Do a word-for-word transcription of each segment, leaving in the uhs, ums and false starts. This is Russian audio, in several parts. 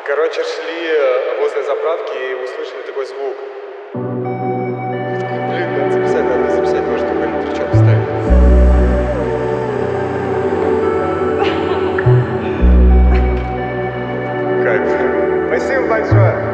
Короче, шли э, возле заправки и услышали такой звук. Блин, надо записать, надо записать, может, какой-нибудь тречок вставить. Кайф. Спасибо большое.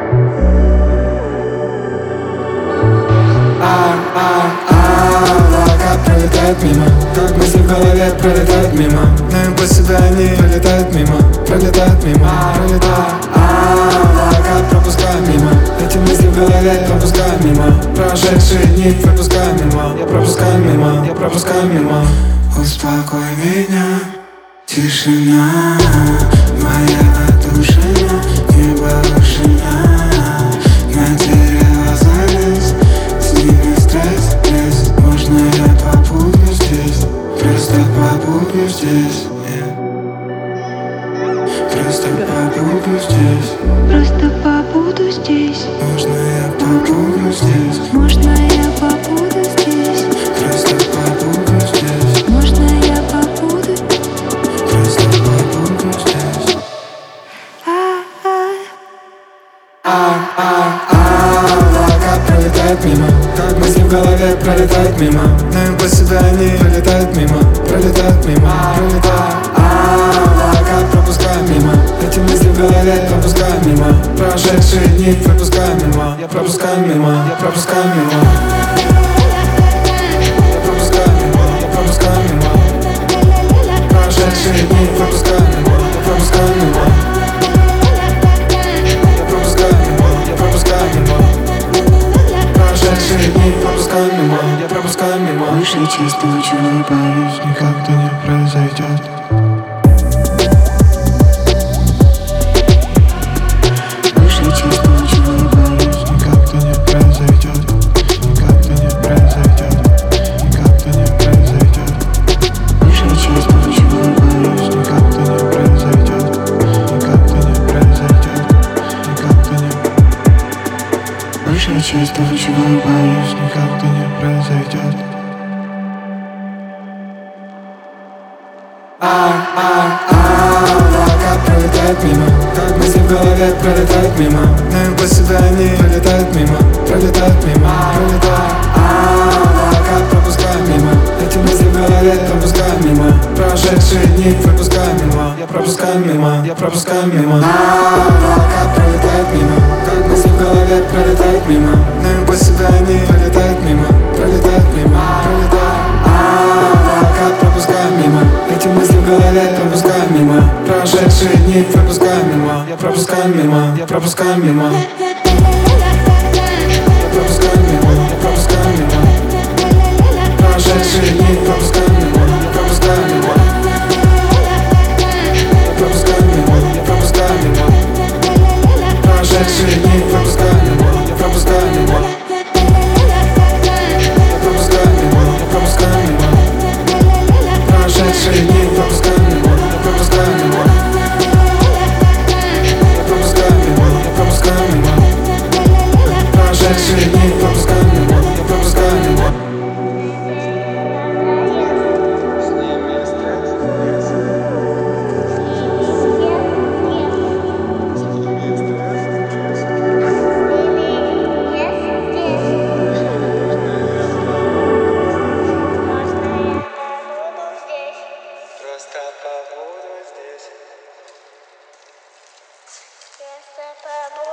Пролетает мимо, как мысли в голове пролетают мимо. На импульсе они пролетают мимо, пролетают мимо, пролетают. А-а-а, пропускаю мимо. Эти мысли в голове пропускаю мимо. Прошедшие дни пропускаю мимо. Я пропускаю мимо, я пропускаю мимо. Успокой меня, тишина моя отдушина, небо вышина. На дерево залез, с ними стресс, стресс. Можно я побуду здесь, просто побуду здесь, yeah. Просто побуду здесь, просто побуду здесь. можно я побуду здесь, можно я побуду здесь. просто побуду здесь, можно я побуду, просто побуду здесь. А-а-а, пролетает мимо, как мысли в голове пролетают мимо. На импульсе они пролетают мимо, пролетают мимо, пролетают. А-а-а, пропускаю мимо. Эти мысли в голове пропускаю мимо. Прошедшие дни пропускаю мимо. Я пропускаю мимо, я пропускаю мимо. Я пропускаю мимо, я пропускаю мимо. Прошедшие дни пропускаю мимо. Я пропускаю мимо. Я пропускаю мимо, я пропускаю мимо. Прошедшие дни пропускаю мимо. Я пропускаю мимо. Выше часто очень боюсь, Никогда не произойдет. выше часто очень боюсь. Никогда не произойдет. Никогда не произойдет. Никогда не произойдет. Выше часто очень боюсь. Никогда не произойдет. Никогда не произойдет. Никогда не. Выше часто очень боюсь. Никогда не произойдет. А-а-а, пролетает мимо, как мысли в голове пролетают мимо. На импульсе они пролетают мимо, пролетают мимо, пролетают. А-а-а, пропускаю мимо. Эти мысли в голове пропускаю мимо. Прошедшие дни пропускаю мимо. Я пропускаю мимо, я пропускаю мимо. А-а-а, пролетает мимо, как мысли в голове пролетают мимо. На импульсе они пролетают мимо, пролетают мимо, пролетают. А-а-а, пропускаю мимо. Эти мысли в голове пропускаю мимо. Прошедшие дни пропускаю мимо. Я пропускаю мимо, я пропускаю мимо. Я пропускаю мимо, я пропускаю мимо. Прошедшие дни пропускаю мимо. Я пропускаю мимо. Я пропускаю мимо, я пропускаю мимо. Прошедшие дни пропускаю мимо. Я пропускаю мимо. Я пропускаю мимо, я пропускаю мимо. Прошедшие дни пропускаю мимо. Я пропускаю мимо. Я пропускаю мимо, я пропускаю мимо. Прошедшие дни пропускаю мимо. Я пропускаю мимо. Просто побуду здесь. Просто побуду.